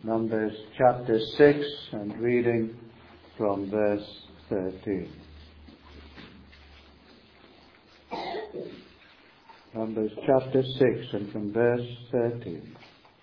Numbers chapter 6 and reading from verse 13. Numbers chapter 6 and from verse 13.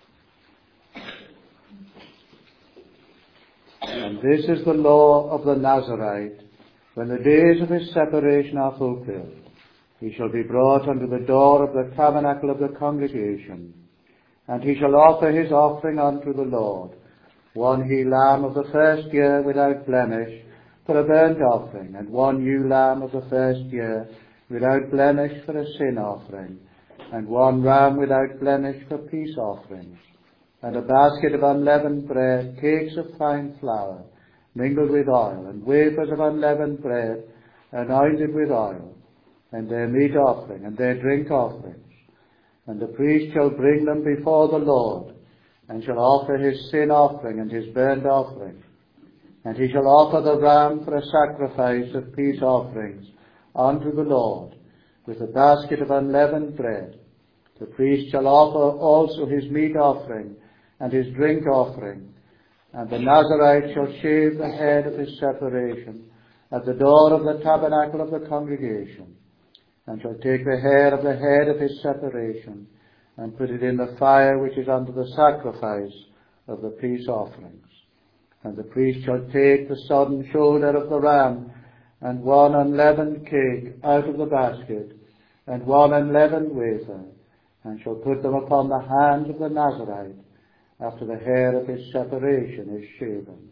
And this is the law of the Nazarite, when the days of his separation are fulfilled. He shall be brought unto the door of the tabernacle of the congregation, and he shall offer his offering unto the Lord, one he lamb of the first year without blemish for a burnt offering, and one ewe lamb of the first year without blemish for a sin offering, and one ram without blemish for peace offerings, and a basket of unleavened bread, cakes of fine flour, mingled with oil, and wafers of unleavened bread, anointed with oil, and their meat offering, and their drink offerings. And the priest shall bring them before the Lord, and shall offer his sin offering and his burnt offering. And he shall offer the ram for a sacrifice of peace offerings unto the Lord, with a basket of unleavened bread. The priest shall offer also his meat offering and his drink offering. And the Nazarite shall shave the head of his separation at the door of the tabernacle of the congregation, and shall take the hair of the head of his separation, and put it in the fire which is unto the sacrifice of the peace offerings. And the priest shall take the sodden shoulder of the ram, and one unleavened cake out of the basket, and one unleavened wafer, and shall put them upon the hands of the Nazarite, after the hair of his separation is shaven.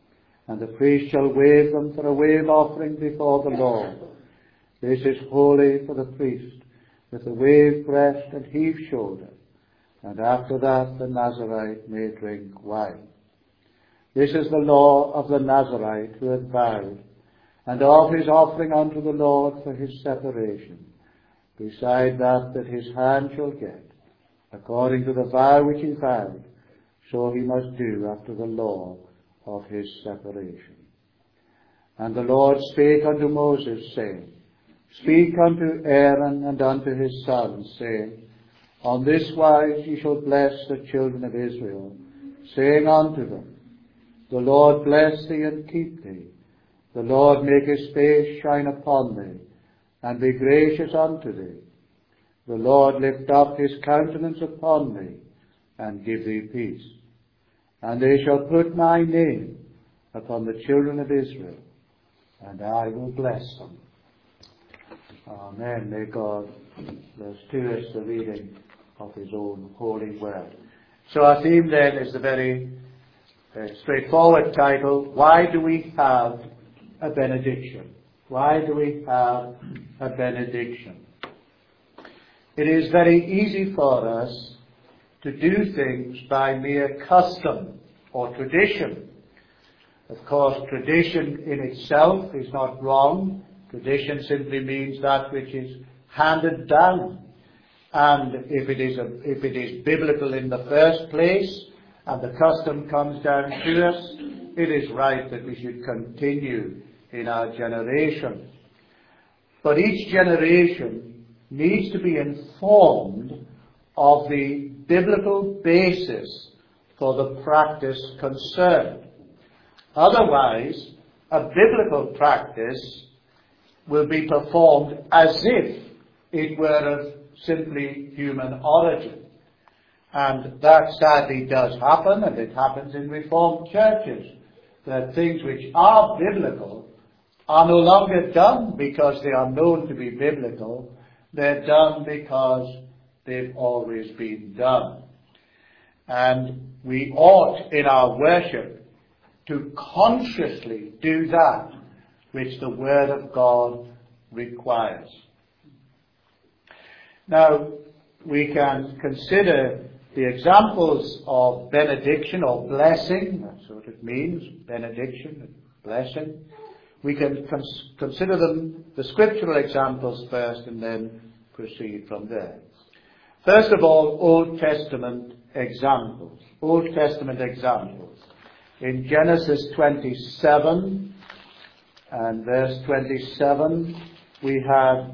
And the priest shall wave them for a wave offering before the Lord. This is holy for the priest, with the waved breast and heaved shoulder, and after that the Nazarite may drink wine. This is the law of the Nazarite who hath vowed, and of his offering unto the Lord for his separation, beside that his hand shall get, according to the vow which he vowed, so he must do after the law of his separation. And the Lord spake unto Moses, saying, Speak unto Aaron and unto his sons, saying, On this wise ye shall bless the children of Israel, saying unto them, The Lord bless thee and keep thee. The Lord make his face shine upon thee, and be gracious unto thee. The Lord lift up his countenance upon thee, and give thee peace. And they shall put my name upon the children of Israel, and I will bless them. Amen. May God bless to us the reading of his own holy word. So our theme then is the very straightforward title, Why do we have a benediction? Why do we have a benediction? It is very easy for us to do things by mere custom or tradition. Of course, tradition in itself is not wrong. Tradition simply means that which is handed down. And if it is biblical in the first place, and the custom comes down to us, it is right that we should continue in our generation. But each generation needs to be informed of the biblical basis for the practice concerned. Otherwise, a biblical practice will be performed as if it were of simply human origin. And that sadly does happen, and it happens in Reformed churches, that things which are biblical are no longer done because they are known to be biblical. They're done because they've always been done. And we ought in our worship to consciously do that which the Word of God requires. Now, we can consider the examples of benediction or blessing. That's what it means, benediction and blessing. We can consider them, the scriptural examples first, and then proceed from there. First of all, Old Testament examples. Old Testament examples. In Genesis 27 and verse 27, we have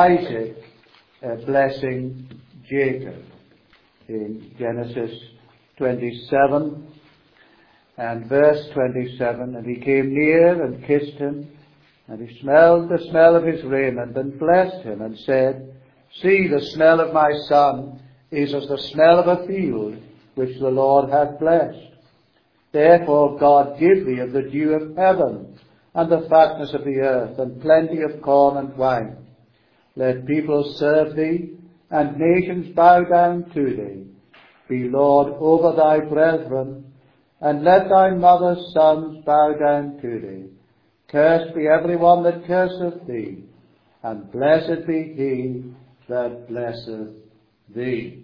Isaac blessing Jacob. In Genesis 27 and verse 27. And he came near and kissed him, and he smelled the smell of his raiment, and blessed him, and said, See, the smell of my son is as the smell of a field which the Lord hath blessed. Therefore God give thee of the dew of heaven, and the fatness of the earth, and plenty of corn and wine. Let people serve thee, and nations bow down to thee. Be Lord over thy brethren, and let thy mother's sons bow down to thee. Cursed be every one that curseth thee, and blessed be he that blesseth thee.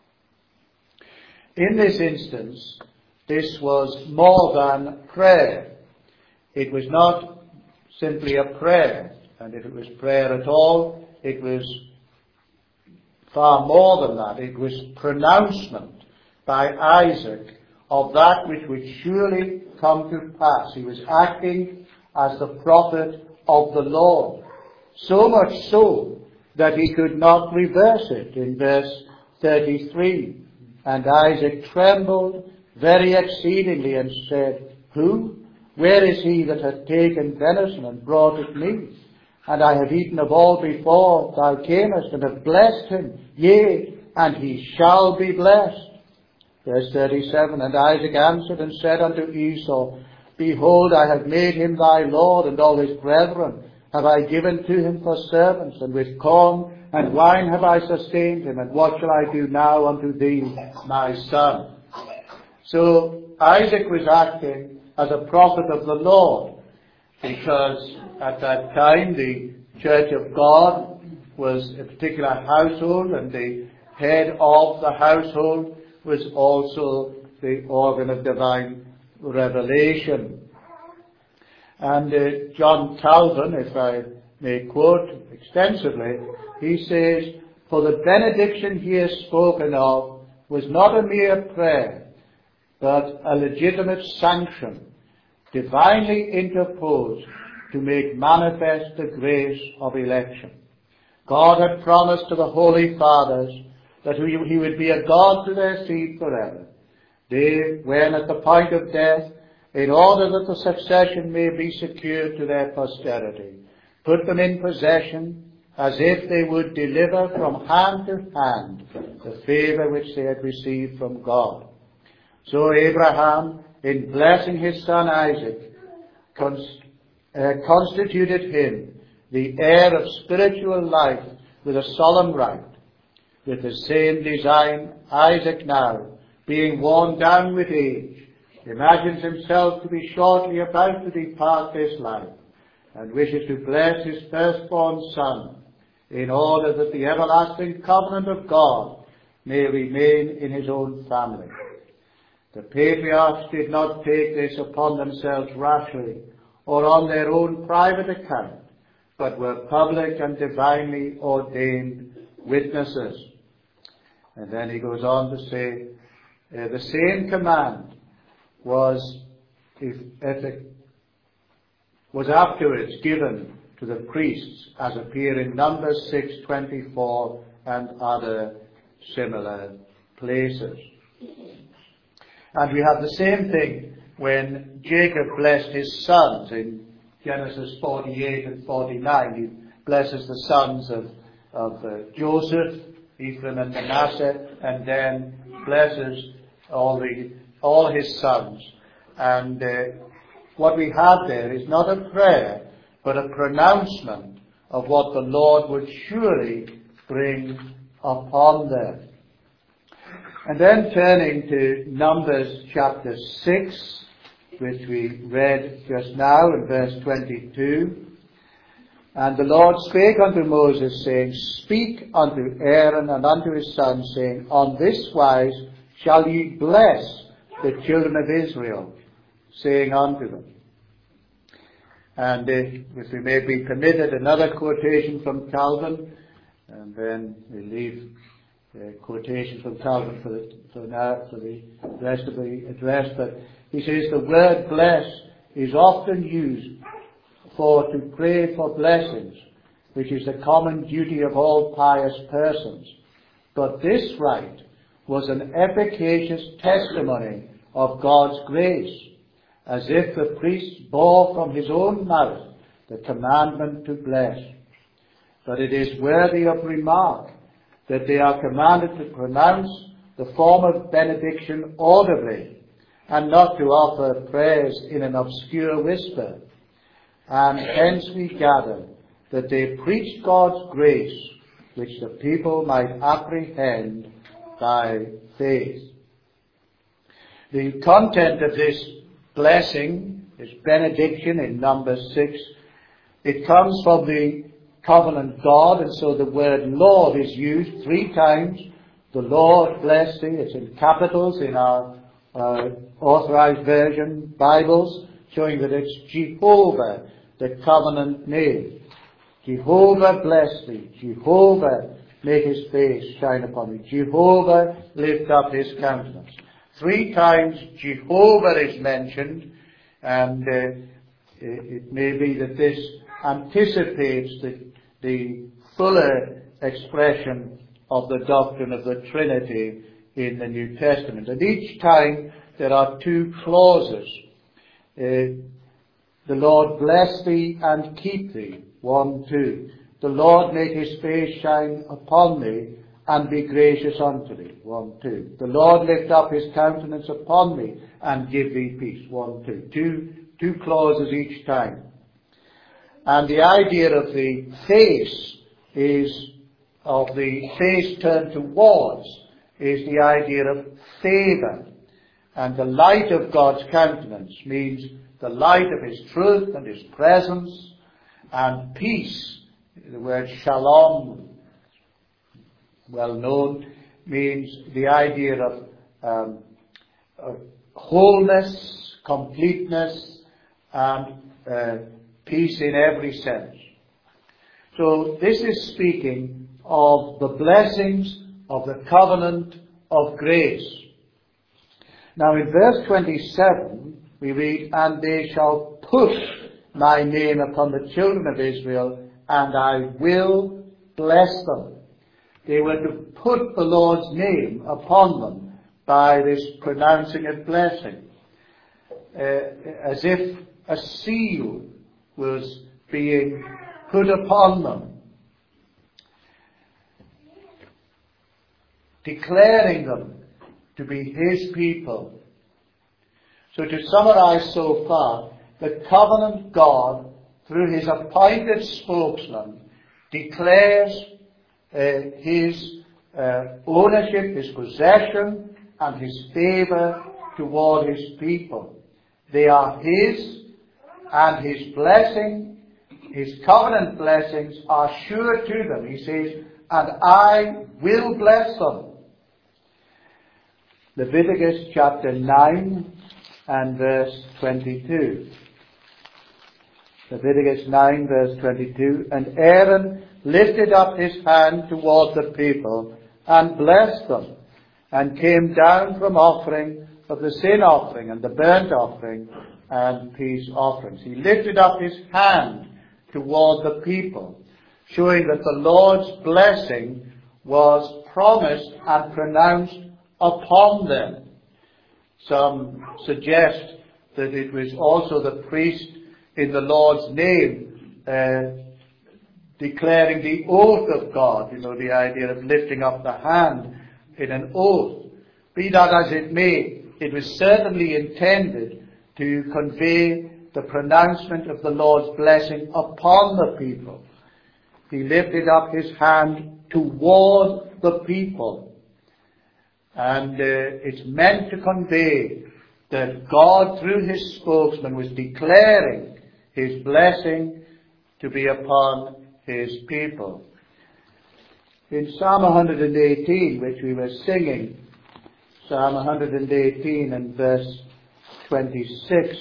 In this instance, this was more than prayer. It was not simply a prayer, and if it was prayer at all, it was far more than that. It was pronouncement by Isaac of that which would surely come to pass. He was acting as the prophet of the Lord, so much so that he could not reverse it. In verse 33, and Isaac trembled very exceedingly and said, Who? Where is he that hath taken venison and brought it me? And I have eaten of all before thou camest, and have blessed him, yea, and he shall be blessed. Verse 37, and Isaac answered and said unto Esau, Behold, I have made him thy lord, and all his brethren have I given to him for servants, and with corn and wine have I sustained him, and what shall I do now unto thee, my son? So Isaac was acting as a prophet of the Lord, because at that time the Church of God was a particular household, and the head of the household was also the organ of divine revelation. And John Calvin, if I may quote extensively, he says, For the benediction here spoken of was not a mere prayer, but a legitimate sanction, divinely interposed to make manifest the grace of election. God had promised to the Holy Fathers that he would be a God to their seed forever. They, when at the point of death, in order that the succession may be secured to their posterity, put them in possession as if they would deliver from hand to hand the favour which they had received from God. So Abraham, in blessing his son Isaac, constituted him the heir of spiritual life with a solemn right. With the same design, Isaac now, being worn down with age, imagines himself to be shortly about to depart this life, and wishes to bless his firstborn son, in order that the everlasting covenant of God may remain in his own family. The patriarchs did not take this upon themselves rashly, or on their own private account, but were public and divinely ordained witnesses. And then he goes on to say, the same command was afterwards given to the priests, as appear in Numbers 6:24 and other similar places. And we have the same thing when Jacob blessed his sons in Genesis 48 and 49. He blesses the sons of Joseph, Ephraim and Manasseh, and then blesses all his sons. And what we have there is not a prayer, but a pronouncement of what the Lord would surely bring upon them. And then turning to Numbers chapter 6, which we read just now in verse 22. And the Lord spake unto Moses, saying, Speak unto Aaron and unto his sons, saying, On this wise shall ye bless the children of Israel, saying unto them. And if we may be permitted, another quotation from Calvin, and then we leave the quotation from Calvin for the rest of the address. But he says, the word bless is often used to pray for blessings, which is the common duty of all pious persons. But this rite was an efficacious testimony of God's grace, as if the priest bore from his own mouth the commandment to bless. But it is worthy of remark that they are commanded to pronounce the form of benediction audibly, and not to offer prayers in an obscure whisper. And hence we gather that they preached God's grace, which the people might apprehend by faith. The content of this blessing, this benediction in Numbers 6, it comes from the covenant God, and so the word Lord is used 3 times. The Lord bless thee. It's in capitals in our Authorized Version Bibles, showing that it's Jehovah, the covenant name. Jehovah bless thee. Jehovah make his face shine upon thee. Jehovah lift up his countenance. 3 times Jehovah is mentioned, and it may be that this anticipates the fuller expression of the doctrine of the Trinity in the New Testament. And each time there are 2 clauses. The Lord bless thee and keep thee. 1, 2. The Lord make his face shine upon thee and be gracious unto thee. 1, 2. The Lord lift up his countenance upon thee and give thee peace. 1, 2. Two clauses each time. And the idea of the face turned towards, is the idea of favour. And the light of God's countenance means the light of his truth and his presence, and peace. The word shalom, well known, means the idea of wholeness, completeness, and peace in every sense. So this is speaking of the blessings of the covenant of grace. Now in verse 27 we read, and they shall put my name upon the children of Israel, and I will bless them. They were to put the Lord's name upon them by this pronouncing of blessing, as if a seal was being put upon them, declaring them to be his people. So to summarize so far, the covenant God, through his appointed spokesman, declares his ownership, his possession, and his favour toward his people. They are his, and his blessing, his covenant blessings, are sure to them. He says, and I will bless them. Leviticus chapter 9 and verse 22. Leviticus 9 verse 22. And Aaron lifted up his hand toward the people and blessed them, and came down from offering of the sin offering and the burnt offering and peace offerings. He lifted up his hand toward the people, showing that the Lord's blessing was promised and pronounced upon them. Some suggest that it was also the priest in the Lord's name declaring the oath of God, the idea of lifting up the hand in an oath. Be that as it may, it was certainly intended to convey the pronouncement of the Lord's blessing upon the people. He lifted up his hand toward the people. And it's meant to convey that God, through his spokesman, was declaring his blessing to be upon his people. In Psalm 118, which we were singing, Psalm 118 and verse 26,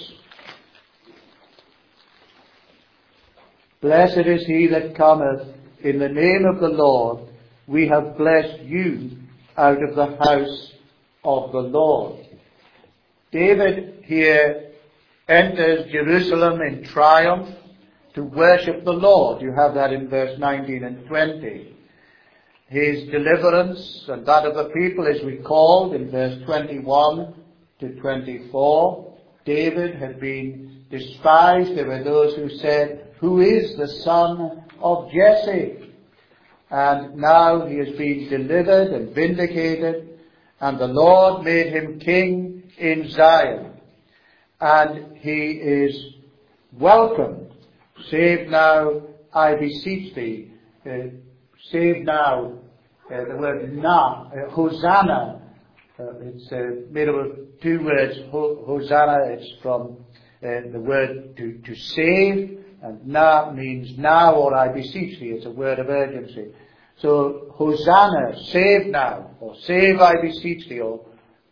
blessed is he that cometh in the name of the Lord. We have blessed you out of the house of the Lord. David here enters Jerusalem in triumph to worship the Lord. You have that in verse 19 and 20. his deliverance and that of the people is recalled in verse 21 to 24. David had been despised. There were those who said, "Who is the son of Jesse?" And now he has been delivered and vindicated, and the Lord made him king in Zion. And he is welcomed. Save now, I beseech thee. Save now, the word now, Hosanna. It's made up of two words. Hosanna, it's from the word to save, and na means now, or I beseech thee. It's a word of urgency. So, Hosanna, save now, or save I beseech thee, or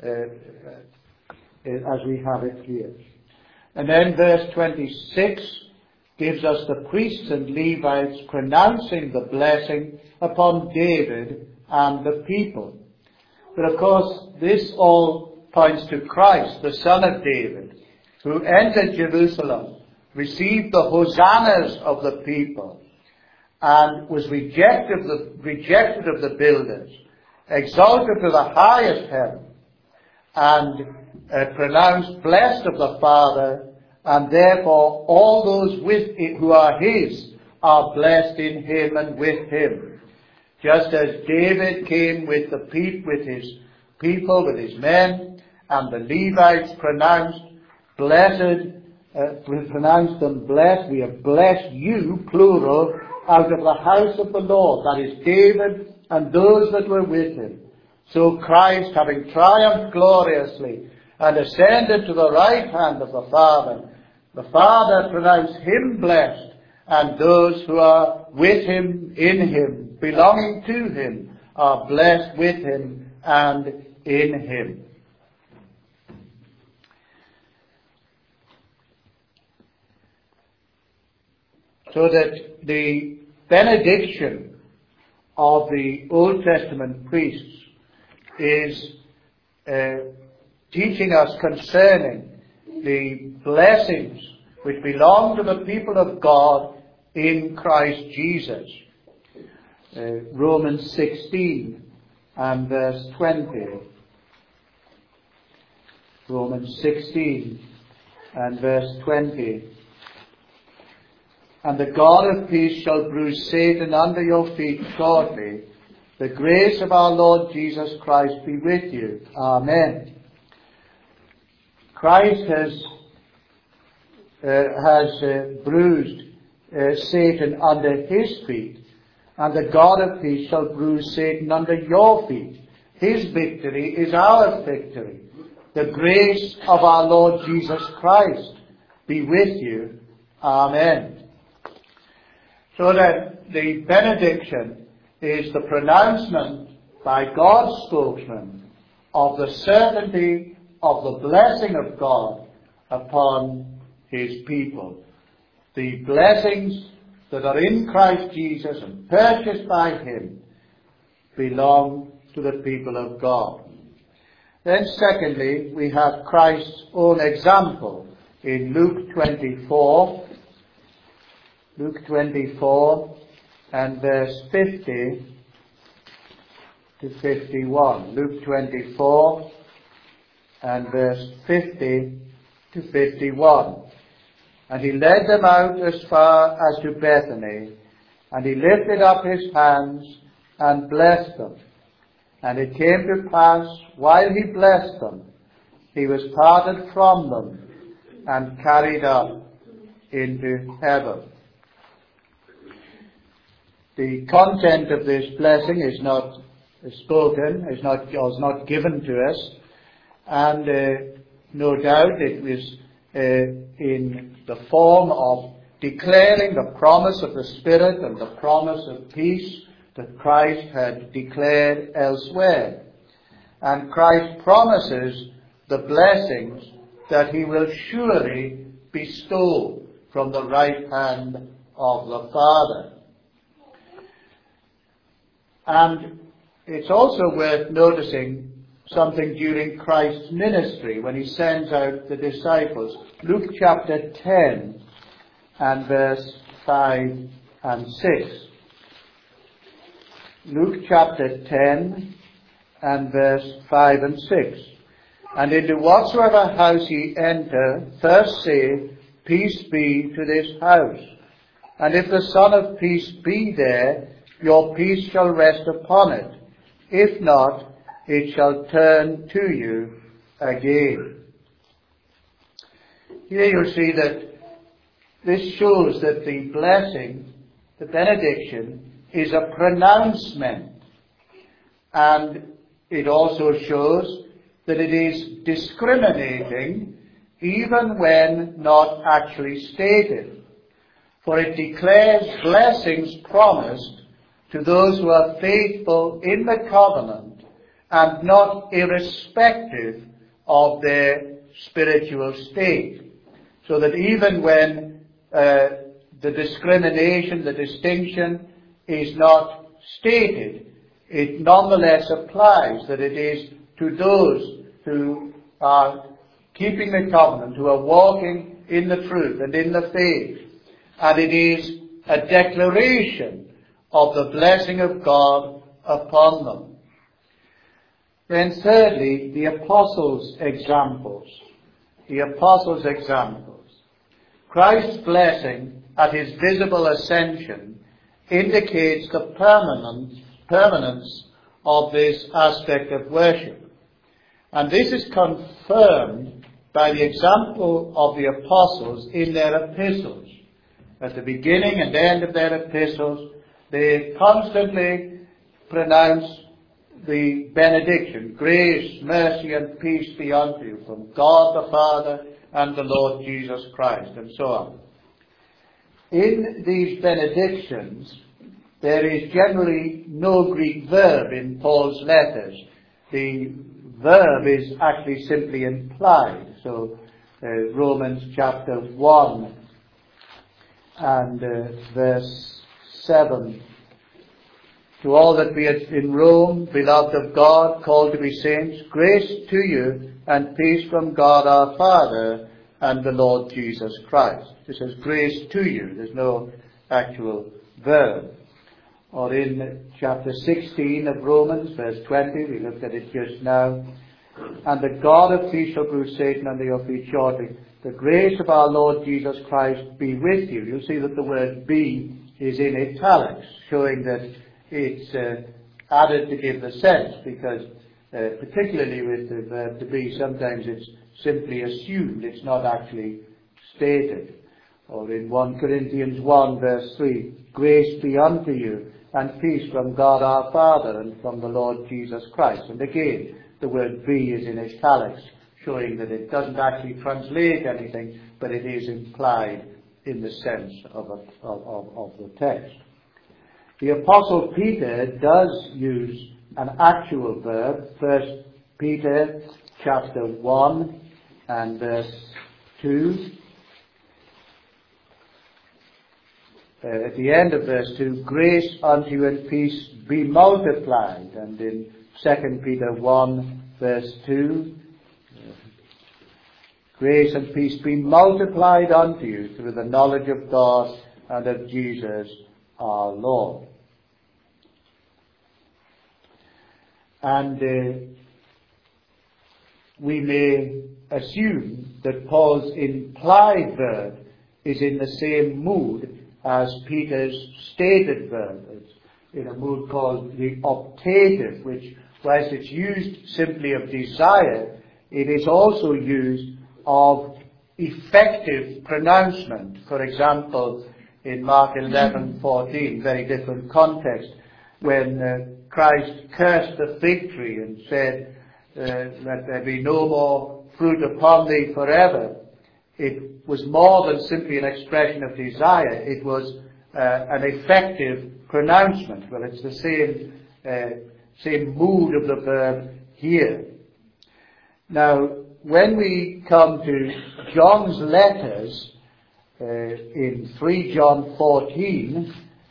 as we have it here. And then verse 26 gives us the priests and Levites pronouncing the blessing upon David and the people. But of course, this all points to Christ, the Son of David, who entered Jerusalem, received the hosannas of the people, and was rejected of the builders, exalted to the highest heaven, and pronounced blessed of the Father, and therefore all those who are his are blessed in him and with him. Just as David came with his people, with his men, and the Levites pronounced them blessed. We have blessed you, plural, out of the house of the Lord. That is David and those that were with him. So Christ, having triumphed gloriously and ascended to the right hand of the Father pronounced him blessed, and those who are with him, in him, belonging to him, are blessed with him and in him. So that the benediction of the Old Testament priests is teaching us concerning the blessings which belong to the people of God in Christ Jesus. Romans 16 and verse 20. Romans 16 and verse 20. And the God of peace shall bruise Satan under your feet shortly. The grace of our Lord Jesus Christ be with you. Amen. Christ has bruised Satan under his feet, and the God of peace shall bruise Satan under your feet. His victory is our victory. The grace of our Lord Jesus Christ be with you. Amen. So that the benediction is the pronouncement by God's spokesman of the certainty of the blessing of God upon his people. The blessings that are in Christ Jesus and purchased by him belong to the people of God. Then secondly, we have Christ's own example in Luke 24. Luke 24 and verse 50 to 51. Luke 24 and verse 50 to 51. And he led them out as far as to Bethany, and he lifted up his hands and blessed them. And it came to pass, while he blessed them, he was parted from them and carried up into heaven. The content of this blessing is not spoken, is not given to us, and no doubt it was in the form of declaring the promise of the Spirit and the promise of peace that Christ had declared elsewhere. And Christ promises the blessings that he will surely bestow from the right hand of the Father. And it's also worth noticing something during Christ's ministry when he sends out the disciples. Luke chapter 10 and verse 5 and 6. Luke chapter 10 and verse 5 and 6. And into whatsoever house ye enter, first say, Peace be to this house. And if the Son of Peace be there, your peace shall rest upon it. If not, it shall turn to you again. Here you see that this shows that the blessing, the benediction, is a pronouncement. And it also shows that it is discriminating even when not actually stated. For it declares blessings promised to those who are faithful in the covenant and not irrespective of their spiritual state. So that even when the discrimination, the distinction is not stated, it nonetheless applies, that it is to those who are keeping the covenant, who are walking in the truth and in the faith. And it is a declaration of the blessing of God upon them. Then thirdly, the apostles' examples. The apostles' examples. Christ's blessing at his visible ascension indicates the permanence of this aspect of worship. And this is confirmed by the example of the apostles in their epistles. At the beginning and end of their epistles, they constantly pronounce the benediction, grace, mercy, and peace be unto you from God the Father and the Lord Jesus Christ, and so on. In these benedictions, there is generally no Greek verb in Paul's letters. The verb is actually simply implied. So, Romans chapter 1 and verse 7. To all that be in Rome, beloved of God, called to be saints, grace to you and peace from God our Father and the Lord Jesus Christ. It says grace to you. There's no actual verb. Or in chapter 16 of Romans, verse 20, we looked at it just now. And the God of peace shall bruise Satan under your feet shortly. The grace of our Lord Jesus Christ be with you. You'll see that the word be is in italics, showing that it's added to give the sense, because particularly with the verb to be, sometimes it's simply assumed, it's not actually stated. Or in 1 Corinthians 1 verse 3, grace be unto you and peace from God our Father and from the Lord Jesus Christ. And again, the word be is in italics, showing that it doesn't actually translate anything, but it is implied in the sense of the text. The Apostle Peter does use an actual verb. 1 Peter chapter 1 and verse 2. At the end of verse 2, grace unto you and peace be multiplied. And in 2 Peter 1 verse 2, grace and peace be multiplied unto you through the knowledge of God and of Jesus our Lord. And we may assume that Paul's implied verb is in the same mood as Peter's stated verb. It's in a mood called the optative, which, whilst it's used simply of desire, it is also used of effective pronouncement. For example, in Mark 11:14, very different context, when Christ cursed the fig tree and said, let there be no more fruit upon thee forever. It was more than simply an expression of desire. It was an effective pronouncement. Well, it's the same mood of the verb here. Now, when we come to John's letters, in 3 John 14,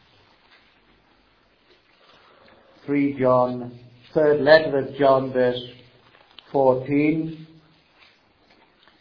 3 John, third letter of John, verse 14,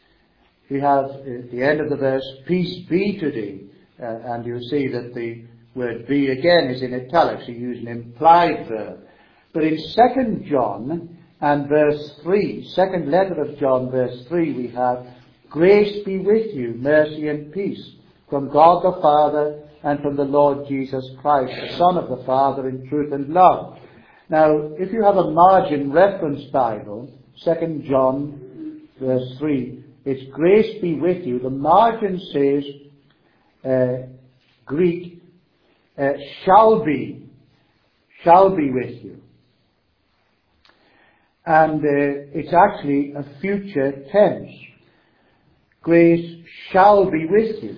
we have at the end of the verse, peace be to thee. And you see that the word be again is in italics. He used an implied verb. But in 2 John and verse 3, second letter of John, verse 3, we have, grace be with you, mercy and peace, from God the Father and from the Lord Jesus Christ, the Son of the Father, in truth and love. Now, if you have a margin reference Bible, 2 John, verse 3, it's grace be with you. The margin says, Greek, shall be with you. And it's actually a future tense. Grace shall be with you.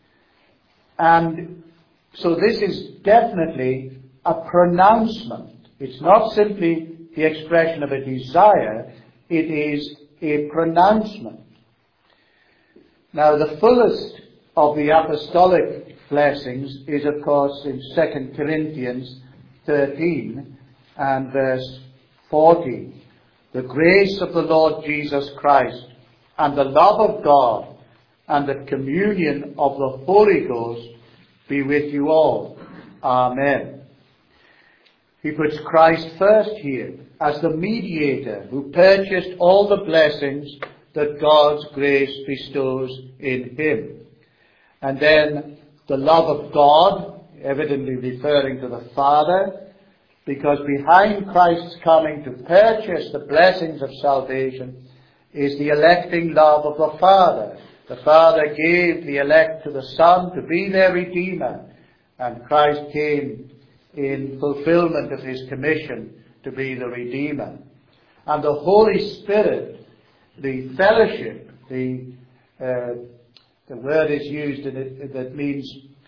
And so this is definitely a pronouncement. It's not simply the expression of a desire, it is a pronouncement. Now, the fullest of the apostolic blessings is, of course, in 2 Corinthians 13 and verse 14. The grace of the Lord Jesus Christ and the love of God and the communion of the Holy Ghost be with you all. Amen. He puts Christ first here as the mediator who purchased all the blessings that God's grace bestows in him. And then the love of God, evidently referring to the Father, because behind Christ's coming to purchase the blessings of salvation is the electing love of the Father. The Father gave the elect to the Son to be their Redeemer, and Christ came in fulfillment of his commission to be the Redeemer. And the Holy Spirit, the fellowship, the word is used in it that means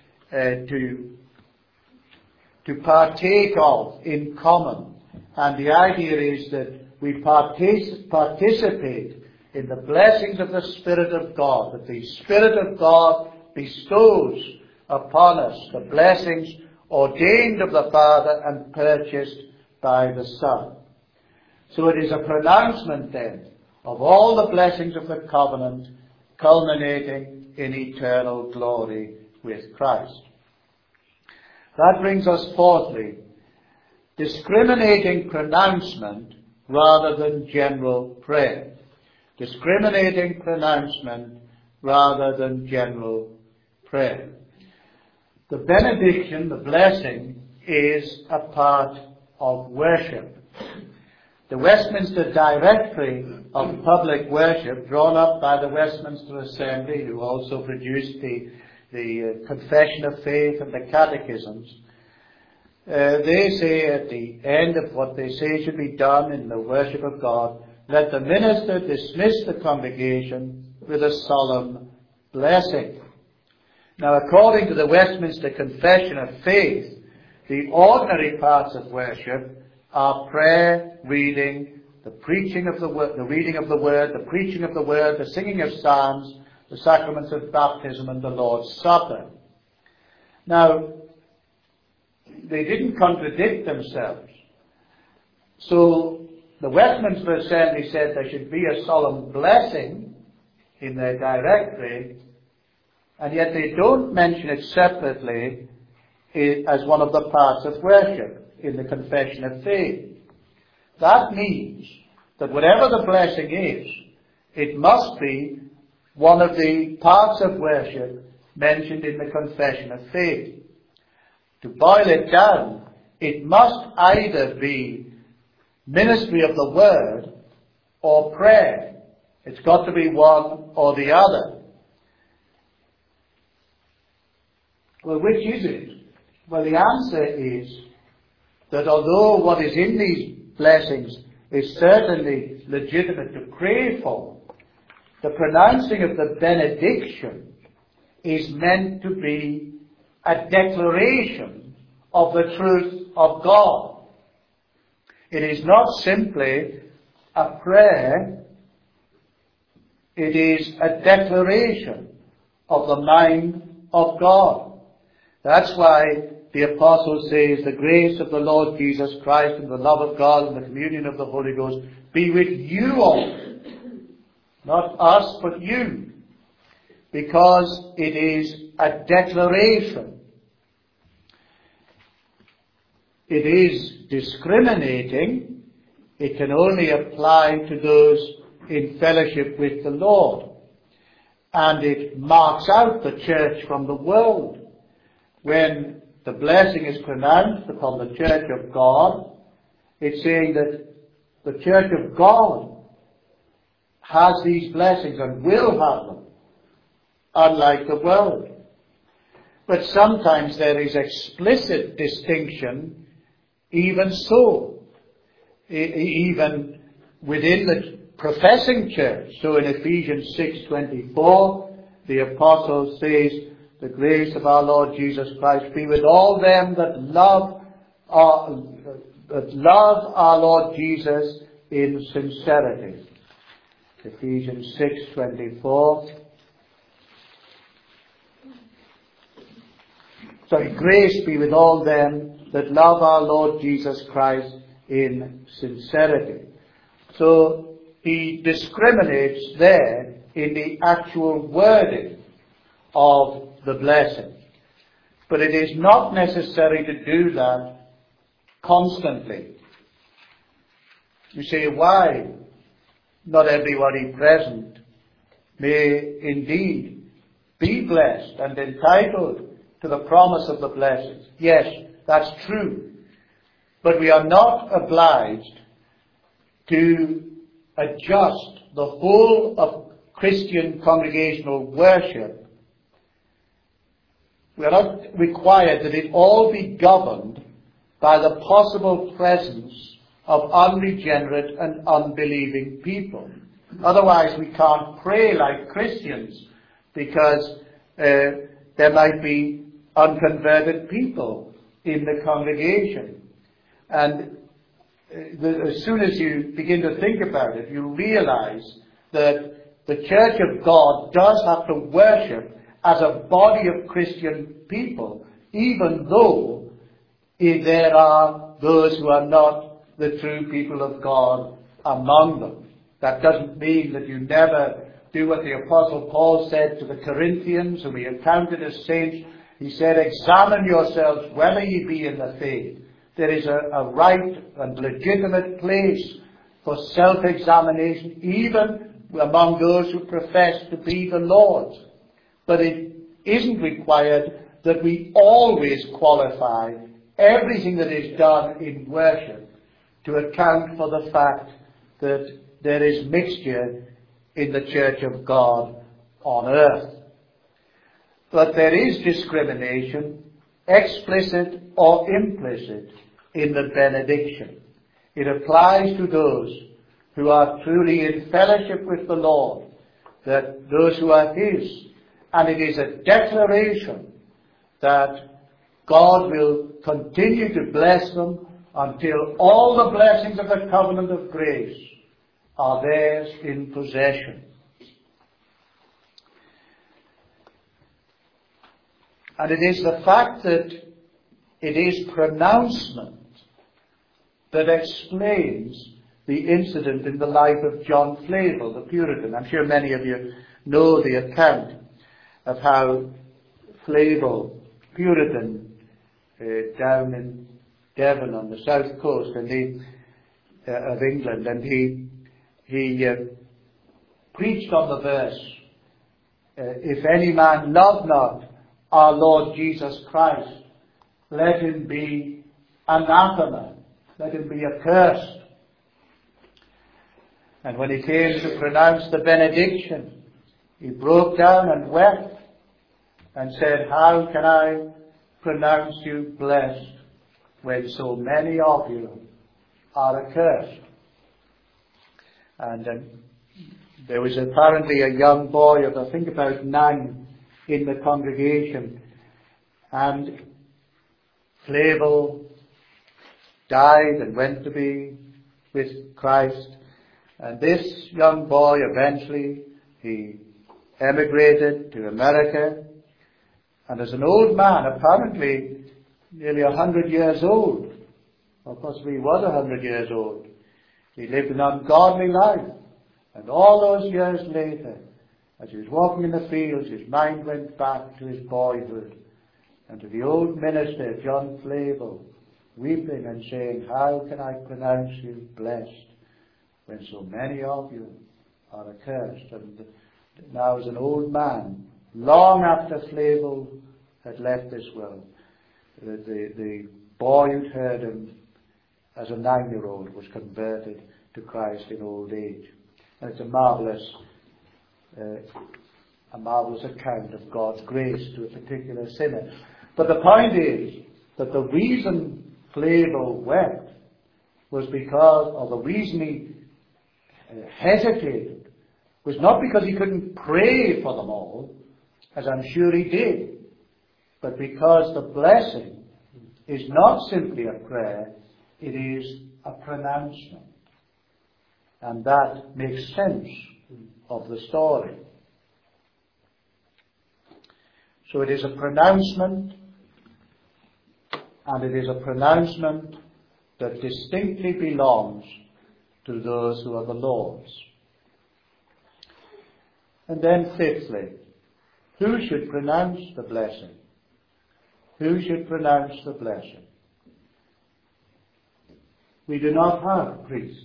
to partake of in common. And the idea is that we participate in the blessings of the Spirit of God, that the Spirit of God bestows upon us the blessings ordained of the Father and purchased by the Son. So it is a pronouncement then of all the blessings of the covenant culminating in eternal glory with Christ. That brings us fourthly, discriminating pronouncement rather than general prayer. Discriminating pronouncement rather than general prayer. The benediction, the blessing, is a part of worship. The Westminster Directory of Public Worship, drawn up by the Westminster Assembly, who also produced the Confession of Faith and the Catechisms, they say at the end of what they say should be done in the worship of God, let the minister dismiss the congregation with a solemn blessing. Now, according to the Westminster Confession of Faith, the ordinary parts of worship are prayer, reading, the preaching of the word, the reading of the word, the preaching of the word, the singing of psalms, the sacraments of baptism and the Lord's Supper. Now, they didn't contradict themselves. So, the Westminster Assembly said there should be a solemn blessing in their directory, and yet they don't mention it separately as one of the parts of worship in the Confession of Faith. That means that whatever the blessing is, it must be one of the parts of worship mentioned in the Confession of Faith. To boil it down, it must either be ministry of the word or prayer. It's got to be one or the other. Well, which is it? Well, the answer is that although what is in these blessings is certainly legitimate to pray for, the pronouncing of the benediction is meant to be a declaration of the truth of God. It is not simply a prayer, it is a declaration of the mind of God. That's why the apostle says, the grace of the Lord Jesus Christ and the love of God and the communion of the Holy Ghost be with you all. Not us, but you. Because it is a declaration. it is discriminating, it can only apply to those in fellowship with the Lord. And it marks out the church from the world. When the blessing is pronounced upon the church of God, it's saying that the church of God has these blessings and will have them, unlike the world. But sometimes there is explicit distinction, even so, even within the professing church. So in Ephesians 6:24, the apostle says, "The grace of our Lord Jesus Christ be with all them that love our Lord Jesus in sincerity." Ephesians 6:24. Grace be with all them that love our Lord Jesus Christ in sincerity. So he discriminates there in the actual wording of the blessing. But it is not necessary to do that constantly. You say, why? Not everybody present may indeed be blessed and entitled to the promise of the blessings. Yes, that's true. But we are not obliged to adjust the whole of Christian congregational worship. We are not required that it all be governed by the possible presence of unregenerate and unbelieving people. Otherwise we can't pray like Christians, because there might be unconverted people in the congregation. And as soon as you begin to think about it, you realize that the Church of God does have to worship as a body of Christian people, even though there are those who are not the true people of God among them. That doesn't mean that you never do what the Apostle Paul said to the Corinthians, whom he accounted as saints. He said, "Examine yourselves whether ye be in the faith." There is a right and legitimate place for self-examination, even among those who profess to be the Lord's. But it isn't required that we always qualify everything that is done in worship to account for the fact that there is mixture in the Church of God on earth. But there is discrimination, explicit or implicit, in the benediction. It applies to those who are truly in fellowship with the Lord, that those who are His. And it is a declaration that God will continue to bless them until all the blessings of the covenant of grace are theirs in possession. And it is the fact that it is pronouncement that explains the incident in the life of John Flavel, the Puritan. I'm sure many of you know the account of how Flavel, Puritan, down in Devon on the south coast of England, and he preached on the verse, "If any man love not our Lord Jesus Christ, let him be anathema, let him be accursed." And when he came to pronounce the benediction, he broke down and wept and said, "How can I pronounce you blessed when so many of you are accursed?" And there was apparently a young boy of, I think, about 9 in the congregation, and Flavel died and went to be with Christ. And this young boy, eventually, he emigrated to America, and as an old man, apparently nearly 100 years old, or possibly he was 100 years old, he lived an ungodly life. And all those years later, as he was walking in the fields, his mind went back to his boyhood and to the old minister, John Flavel, weeping and saying, how can I pronounce you blessed when so many of you are accursed? And now as an old man, long after Flavel had left this world, the boy who'd heard him as a 9-year-old was converted to Christ in old age. And it's a marvelous account of God's grace to a particular sinner. But the point is that the reason Flavel wept was because, or the reason he hesitated, was not because he couldn't pray for them all, as I'm sure he did, but because the blessing is not simply a prayer, it is a pronouncement. And that makes sense of the story. So it is a pronouncement, and it is a pronouncement that distinctly belongs to those who are the Lord's. And then fifthly, who should pronounce the blessing? Who should pronounce the blessing? We do not have priests.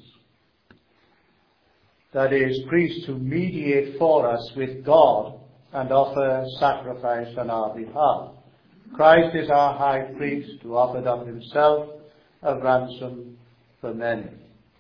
That is, priests who mediate for us with God and offer sacrifice on our behalf. Christ is our high priest who offered up himself a ransom for many.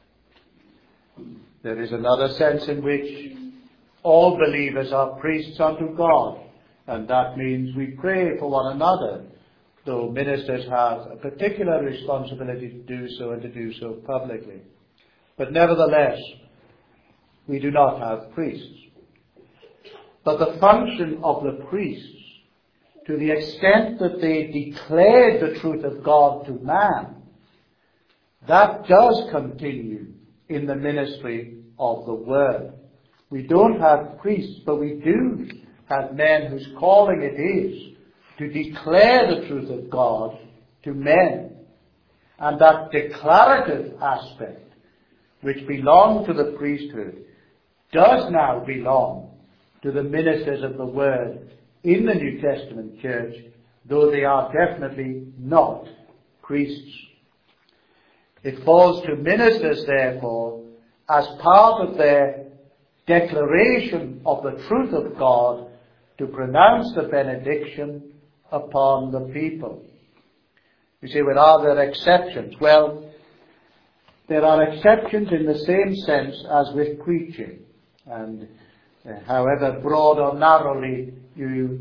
There is another sense in which all believers are priests unto God, and that means we pray for one another, though ministers have a particular responsibility to do so and to do so publicly. But nevertheless, we do not have priests. But the function of the priests, to the extent that they declared the truth of God to man, that does continue in the ministry of the Word. We don't have priests, but we do have men whose calling it is to declare the truth of God to men. And that declarative aspect, which belonged to the priesthood, does now belong to the ministers of the Word in the New Testament church, though they are definitely not priests. It falls to ministers, therefore, as part of their declaration of the truth of God, to pronounce the benediction upon the people. You say, well, are there exceptions? Well, there are exceptions in the same sense as with preaching. And however broad or narrowly you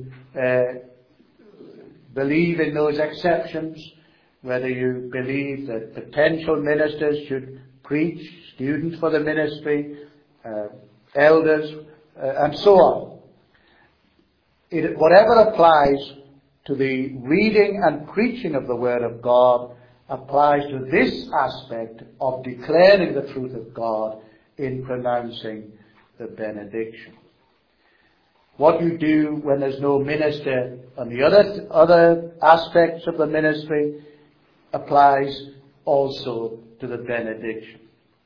believe in those exceptions, whether you believe that potential ministers should preach, students for the ministry, elders, and so on. Whatever applies to the reading and preaching of the Word of God applies to this aspect of declaring the truth of God in pronouncing the benediction. What you do when there's no minister on the other aspects of the ministry applies also to the benediction.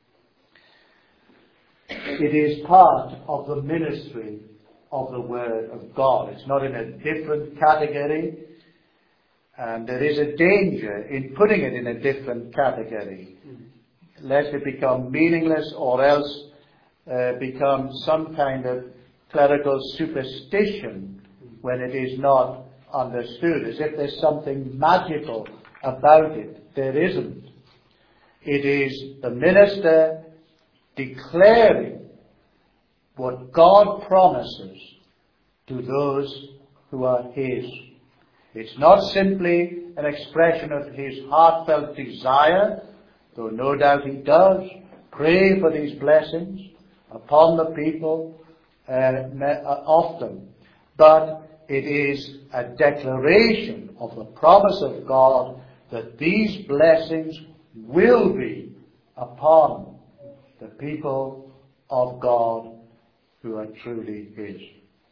It is part of the ministry of the Word of God. It's not in a different category, and there is a danger in putting it in a different category, lest it become meaningless or else become some kind of clerical superstition when it is not understood, as if there's something magical about it. There isn't. It is the minister declaring what God promises to those who are his. It's not simply an expression of his heartfelt desire, though no doubt he does pray for these blessings upon the people often, but it is a declaration of the promise of God that these blessings will be upon the people of God who are truly his.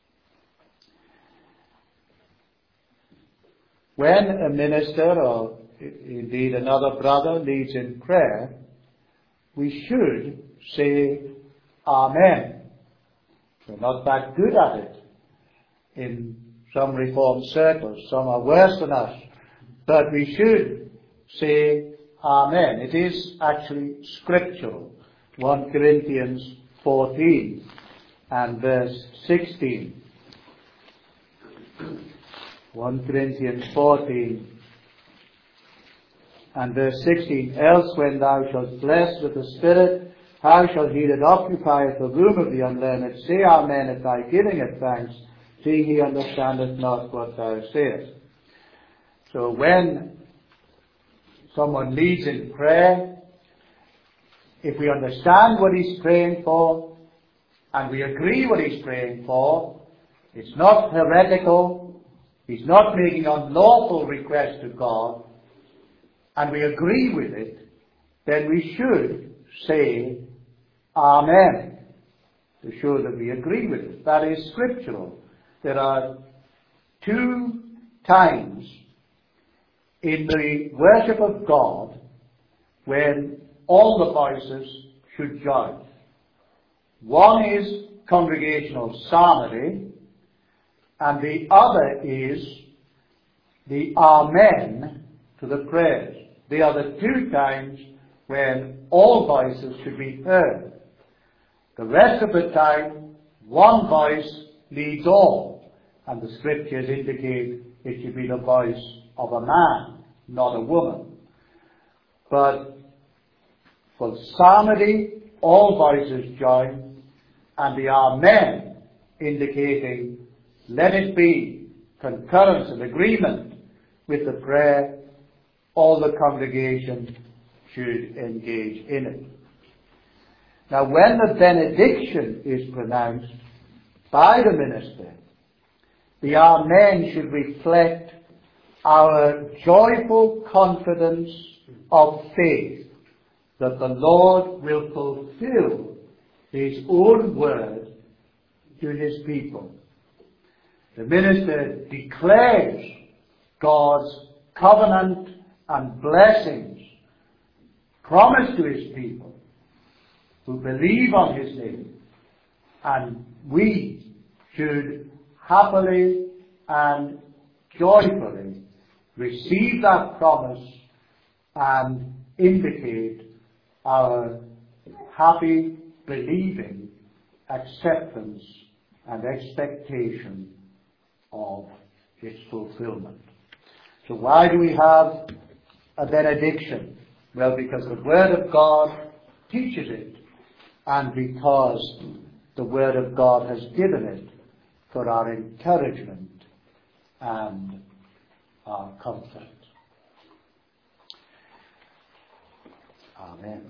When a minister, or indeed another brother, leads in prayer, we should say Amen. We're not that good at it in some Reformed circles. Some are worse than us. But we should say Amen. It is actually scriptural. 1 Corinthians 14 and verse 16. 1 Corinthians 14 and verse 16. Else when thou shalt bless with the Spirit, how shall he that occupieth the room of the unlearned say Amen at thy giving of thanks, seeing he understandeth not what thou sayest? So when someone leads in prayer, if we understand what he's praying for, and we agree what he's praying for, it's not heretical, he's not making unlawful request to God, and we agree with it, then we should say Amen, to show that we agree with it. That is scriptural. There are 2 times in the worship of God when all the voices should join. One is congregational psalmody, and the other is the Amen to the prayers. They are the 2 times when all voices should be heard. The rest of the time, one voice leads all, and the scriptures indicate it should be the voice of a man, not a woman. But for psalmody, all voices join, and the Amen indicating let it be concurrence and agreement with the prayer, all the congregation should engage in it. Now when the benediction is pronounced by the minister, the Amen should reflect our joyful confidence of faith that the Lord will fulfill His own word to His people. The minister declares God's covenant and blessings promised to His people who believe on His name, and we should happily and joyfully receive that promise and indicate our happy believing acceptance and expectation of its fulfillment. So why do we have a benediction? Well, because the Word of God teaches it, and because the Word of God has given it for our encouragement and our comfort. Amen.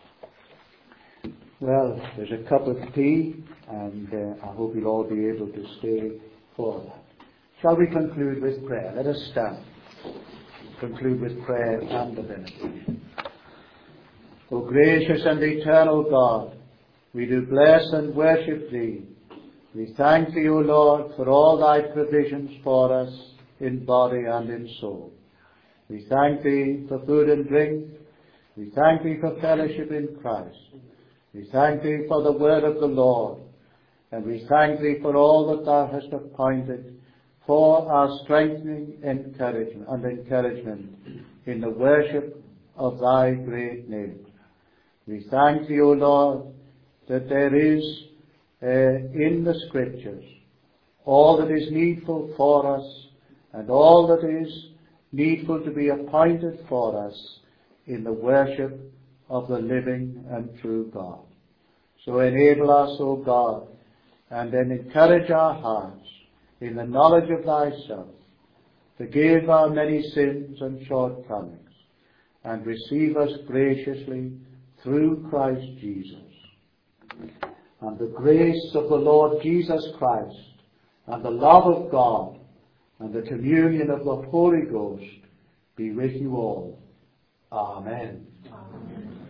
Well, there's a cup of tea, and I hope you'll all be able to stay for that. Shall we conclude with prayer? Let us stand. Conclude with prayer and the benediction. O gracious and eternal God, we do bless and worship Thee. We thank Thee, O Lord, for all Thy provisions for us in body and in soul. We thank Thee for food and drink. We thank Thee for fellowship in Christ. We thank Thee for the word of the Lord. And we thank Thee for all that Thou hast appointed for our strengthening encouragement in the worship of Thy great name. We thank Thee, O Lord, that there is in the Scriptures all that is needful for us and all that is needful to be appointed for us in the worship of the living and true God. So enable us, O God, and then encourage our hearts in the knowledge of Thyself, forgive our many sins and shortcomings, and receive us graciously through Christ Jesus. And the grace of the Lord Jesus Christ, and the love of God, and the communion of the Holy Ghost be with you all. Amen. Amen.